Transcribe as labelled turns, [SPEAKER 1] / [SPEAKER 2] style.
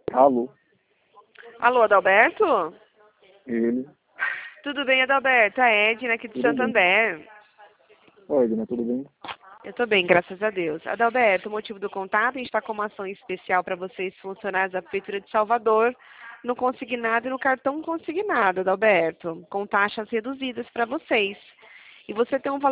[SPEAKER 1] Alô,
[SPEAKER 2] Alô, Adalberto?
[SPEAKER 1] ele.
[SPEAKER 2] Tudo bem, Adalberto? A Edna aqui de
[SPEAKER 1] Tudo bem.
[SPEAKER 2] Santander.
[SPEAKER 1] Oi, Edna, tudo bem?
[SPEAKER 2] Eu tô bem, graças a Deus. Adalberto, o motivo do contato, a gente está com uma ação especial para vocês, funcionários da Prefeitura de Salvador, no consignado e no cartão consignado, Adalberto, com taxas reduzidas para vocês. E você tem um valor